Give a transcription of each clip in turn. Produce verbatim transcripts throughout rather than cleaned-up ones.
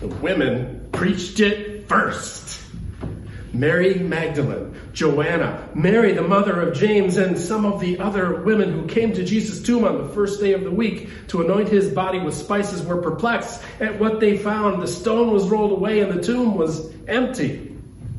The women preached it first. Mary Magdalene, Joanna, Mary, the mother of James, and some of the other women who came to Jesus' tomb on the first day of the week to anoint his body with spices were perplexed at what they found. The stone was rolled away and the tomb was empty.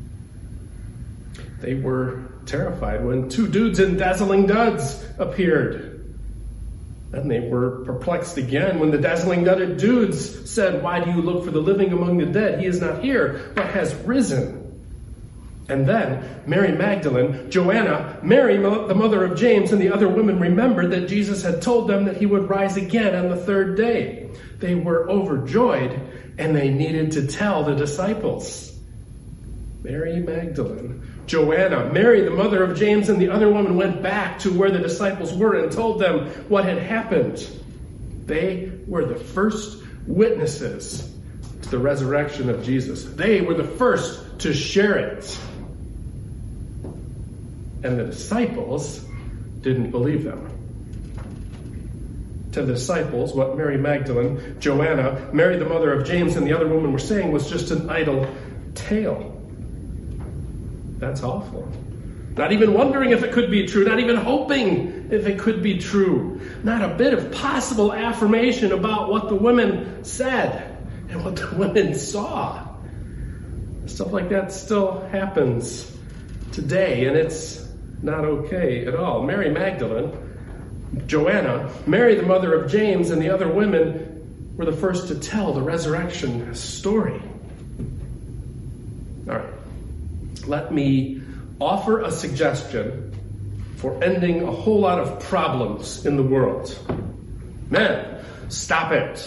They were terrified when two dudes in dazzling duds appeared. Then they were perplexed again when the dazzling dudded dudes said, "Why do you look for the living among the dead? He is not here, but has risen." And then Mary Magdalene, Joanna, Mary, the mother of James, and the other women remembered that Jesus had told them that he would rise again on the third day. They were overjoyed, and they needed to tell the disciples. Mary Magdalene, Joanna, Mary, the mother of James, and the other woman went back to where the disciples were and told them what had happened. They were the first witnesses to the resurrection of Jesus. They were the first to share it. And the disciples didn't believe them. To the disciples, what Mary Magdalene, Joanna, Mary the mother of James, and the other woman were saying was just an idle tale. That's awful. Not even wondering if it could be true, not even hoping if it could be true. Not a bit of possible affirmation about what the women said and what the women saw. Stuff like that still happens today, and it's not okay at all. Mary Magdalene, Joanna, Mary the mother of James, and the other women were the first to tell the resurrection story. All right, let me offer a suggestion for ending a whole lot of problems in the world. Men, stop it.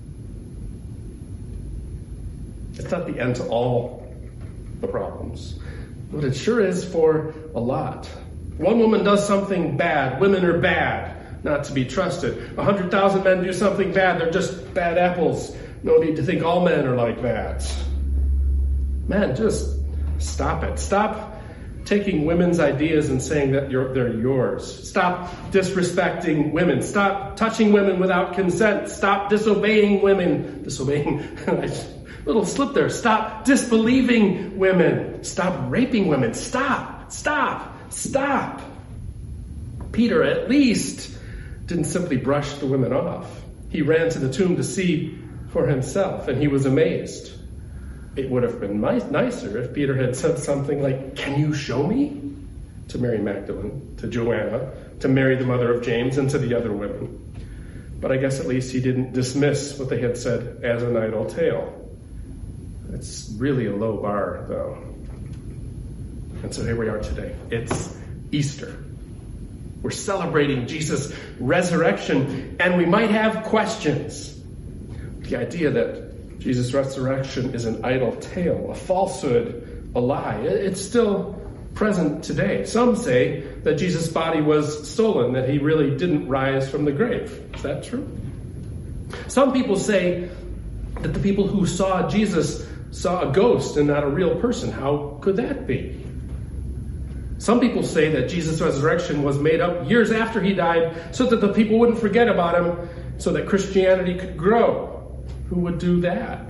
It's not the end to all the problems, but it sure is for a lot. One woman does something bad. Women are bad, not to be trusted. A hundred thousand men do something bad. They're just bad apples. No need to think all men are like that. Men, just stop it. Stop taking women's ideas and saying that you're, they're yours. Stop disrespecting women. Stop touching women without consent. Stop disobeying women. Disobeying... Little slip there. Stop disbelieving women. Stop raping women. Stop. Stop. Stop. Peter, at least, didn't simply brush the women off. He ran to the tomb to see for himself, and he was amazed. It would have been nice, nicer if Peter had said something like, "Can you show me?" to Mary Magdalene, to Joanna, to Mary, the mother of James, and to the other women. But I guess at least he didn't dismiss what they had said as an idle tale. It's really a low bar, though. And so here we are today. It's Easter. We're celebrating Jesus' resurrection, and we might have questions. The idea that Jesus' resurrection is an idle tale, a falsehood, a lie, it's still present today. Some say that Jesus' body was stolen, that he really didn't rise from the grave. Is that true? Some people say that the people who saw Jesus saw a ghost and not a real person. How could that be? Some people say that Jesus' resurrection was made up years after he died so that the people wouldn't forget about him, so that Christianity could grow. Who would do that?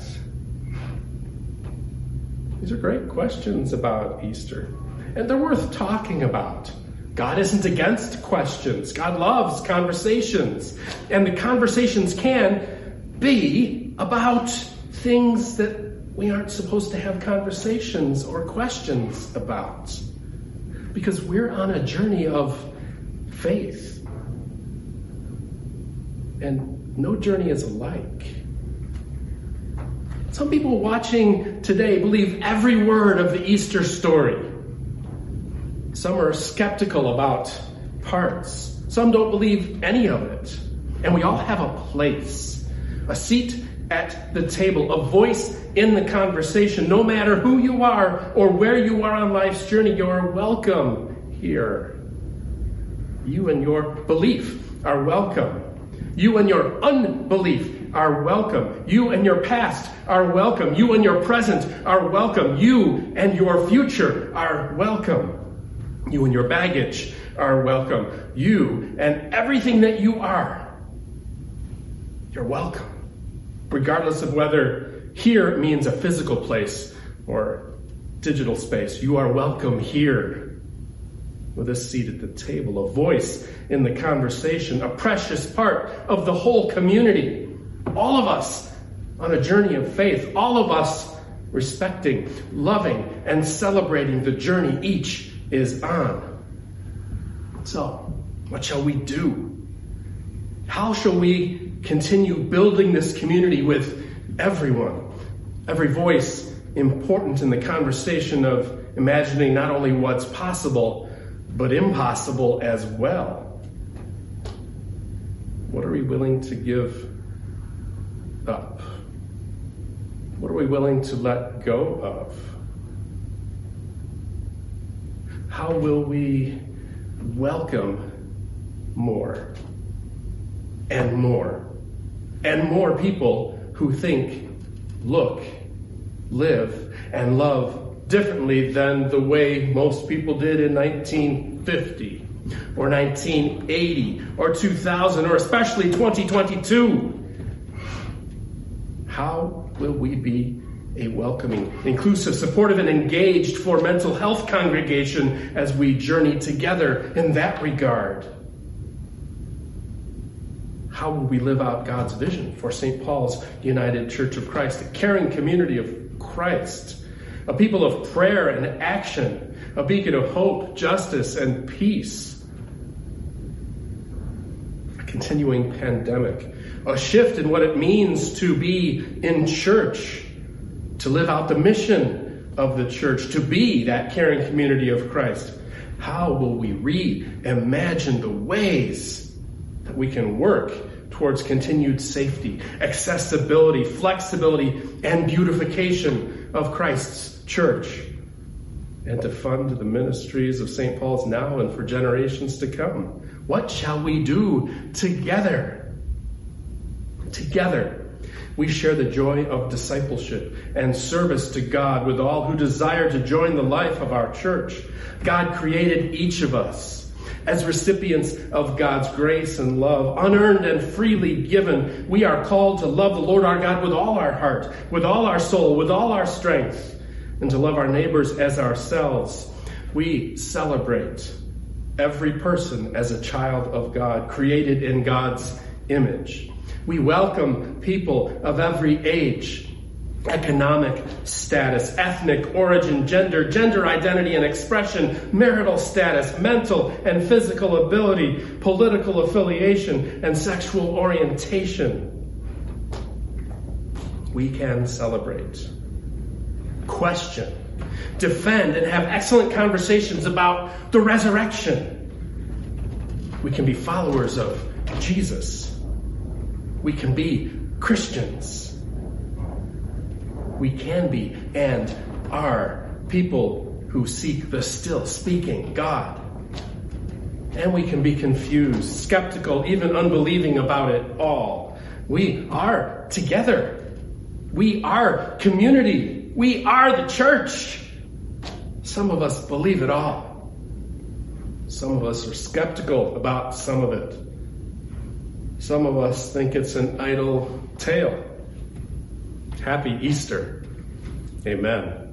These are great questions about Easter, and they're worth talking about. God isn't against questions. God loves conversations, and the conversations can be about things that we aren't supposed to have conversations or questions about, because we're on a journey of faith, and no journey is alike. Some people watching today believe every word of the Easter story. Some are skeptical about parts. Some don't believe any of it. And we all have a place, a seat at the table, a voice in the conversation. No matter who you are or where you are on life's journey, you're welcome here. You and your belief are welcome. You and your unbelief are welcome. You and your past are welcome. You and your present are welcome. You and your future are welcome. You and your baggage are welcome. You and everything that you are, you're welcome. Regardless of whether Here means a physical place or digital space. You are welcome here with a seat at the table, a voice in the conversation, a precious part of the whole community. All of us on a journey of faith, all of us respecting, loving, and celebrating the journey each is on. So, what shall we do? How shall we continue building this community with everyone? Every voice important in the conversation of imagining not only what's possible, but impossible as well. What are we willing to give up? What are we willing to let go of? How will we welcome more and more and more people who think, look, live, and love differently than the way most people did in nineteen fifty or nineteen eighty or two thousand or especially twenty twenty-two? How will we be a welcoming, inclusive, supportive, and engaged for mental health congregation as we journey together in that regard? How will we live out God's vision for Saint Paul's United Church of Christ, a caring community of Christ, a people of prayer and action, a beacon of hope, justice, and peace? A continuing pandemic, a shift in what it means to be in church, to live out the mission of the church, to be that caring community of Christ. How will we reimagine the ways that we can work towards continued safety, accessibility, flexibility, and beautification of Christ's church, and to fund the ministries of Saint Paul's now and for generations to come? What shall we do together? Together, we share the joy of discipleship and service to God with all who desire to join the life of our church. God created each of us as recipients of God's grace and love, unearned and freely given. We are called to love the Lord our God with all our heart, with all our soul, with all our strength, and to love our neighbors as ourselves. We celebrate every person as a child of God, created in God's image. We welcome people of every age, economic status, ethnic origin, gender, gender identity and expression, marital status, mental and physical ability, political affiliation, and sexual orientation. We can celebrate, question, defend, and have excellent conversations about the resurrection. We can be followers of Jesus. We can be Christians. We can be and are people who seek the still speaking God. And we can be confused, skeptical, even unbelieving about it all. We are together. We are community. We are the church. Some of us believe it all. Some of us are skeptical about some of it. Some of us think it's an idle tale. Happy Easter. Amen.